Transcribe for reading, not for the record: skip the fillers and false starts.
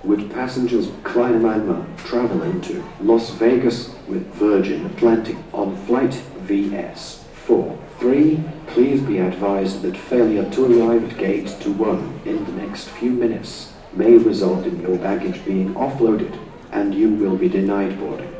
Would passengers Kleiner Myanmar traveling to Las Vegas with Virgin Atlantic on flight VS43, please be advised that failure to arrive at gate 21 in the next few minutes may result in your baggage being offloaded and you will be denied boarding.